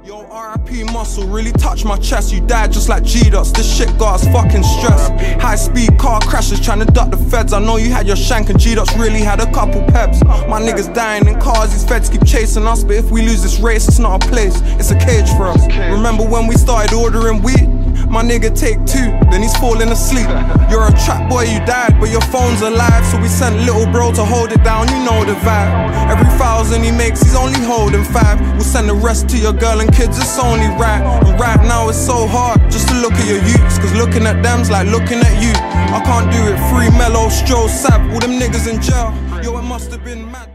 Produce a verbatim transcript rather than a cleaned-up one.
Yo, R I P muscle really touched my chest. You died just like G-Dots. This shit got us fucking stressed. High speed car crashes trying to duck the feds. I know you had your shank and G-Dots really had a couple peps. My niggas dying in cars, these feds keep chasing us. But if we lose this race, it's not a place, it's a cage for us. Remember when we started ordering weed? My nigga take two, then he's falling asleep. You're a trap boy, you died, but your phone's alive. So we sent little bro to hold it down, you know the vibe. Every thousand he makes, he's only holding five. We'll send the rest to your girl and kids, it's only right. And right now it's so hard just to look at your youths, cause looking at them's like looking at you. I can't do it, free mellow, stroll, sap, all them niggas in jail. Yo, it must have been mad.